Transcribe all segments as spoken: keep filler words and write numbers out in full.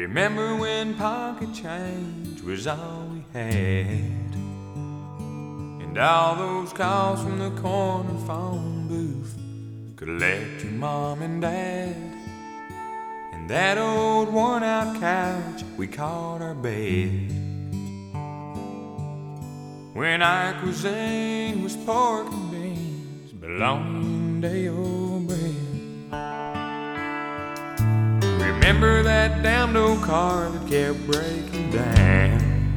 Remember when pocket change was all we had, and all those calls from the corner phone booth collect your mom and dad, and that old worn out couch we called our bed, when our cuisine was pork and beans belonging day old bread. Remember that damned old car that kept breaking down,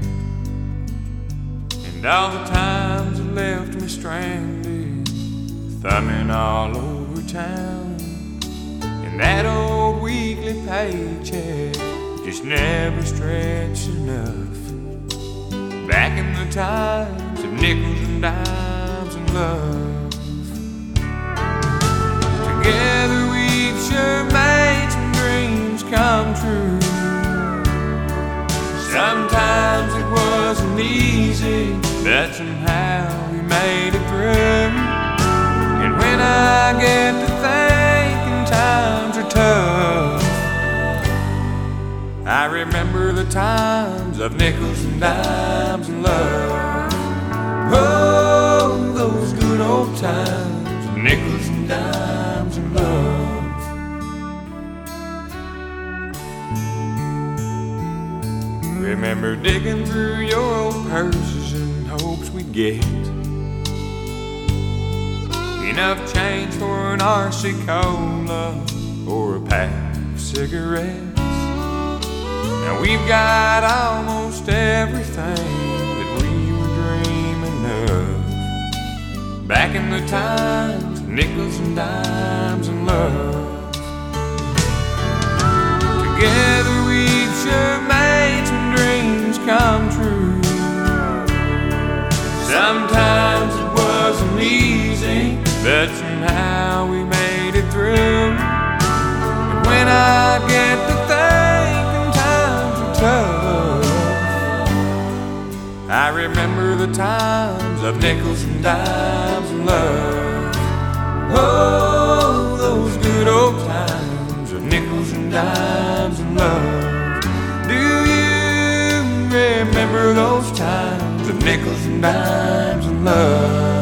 and all the times it left me stranded, thumbing all over town, and that old weekly paycheck just never stretched enough. Back in the times of nickels and dimes and love, together we've sure made some dreams come true. Sometimes it wasn't easy, but somehow we made it through. And when I get to thinking times are tough, I remember the times of nickels and dimes and love. Oh, those good old times of nickels and dimes and love. Remember digging through your old purses in hopes we'd get enough change for an R C Cola or a pack of cigarettes. Now we've got almost everything that we were dreaming of, back in the times of nickels and dimes and love. Together we've sure made some dreams come true. Sometimes it wasn't easy, but somehow we made it through. And when I get to thinking times are tough, I remember the times of nickels and dimes and love. Oh, those good old times of nickels and dimes and love. Do you remember those times of nickels and dimes and love?